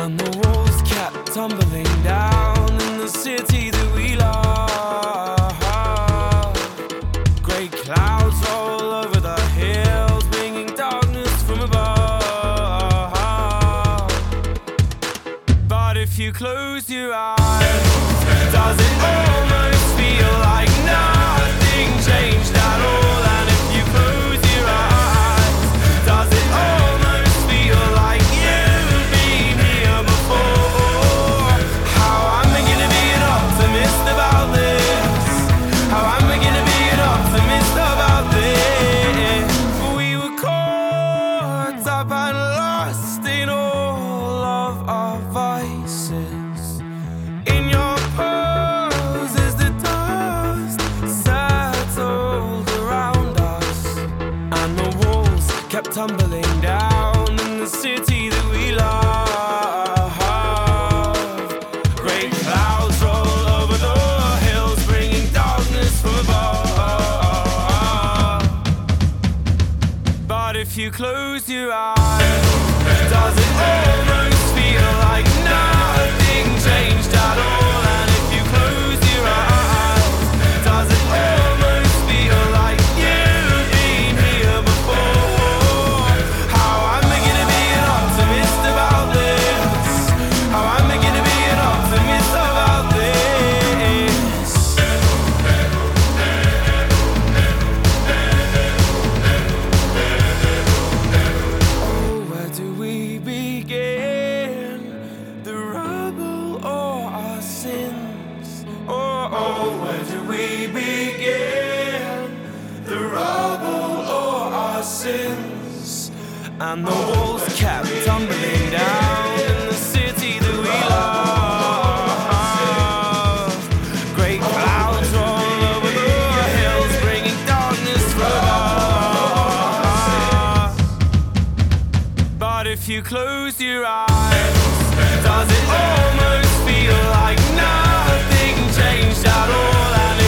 And the walls kept tumbling down in the city that we love. Grey clouds roll over the hills, bringing darkness from above. But if you close your eyes, does it almost feel like nothing changed at all? And if you close your eyes, does it almost feel like you've been here before? How am I gonna be an optimist about this? How am I gonna be an optimist about this? We were caught up and lost in all of our vices. In your pose as the dust settled around us, and the walls kept tumbling down in the city that we love. Great clouds roll over the hills, bringing darkness from above. But if you close your eyes, does it almost feel like nothing changed at all? And if you close your eyes, does it almost feel like you've been here before? How am I gonna be an optimist about this? How am I gonna be an optimist about this? Oh, where do we begin? The rubble or our sins? Oh, where do we begin? The rubble or our sins? And the walls kept tumbling down in the city that we love. Great clouds roll over the hills, bringing darkness from above. But if you close your eyes, does it almost feel like nothing changed at all? And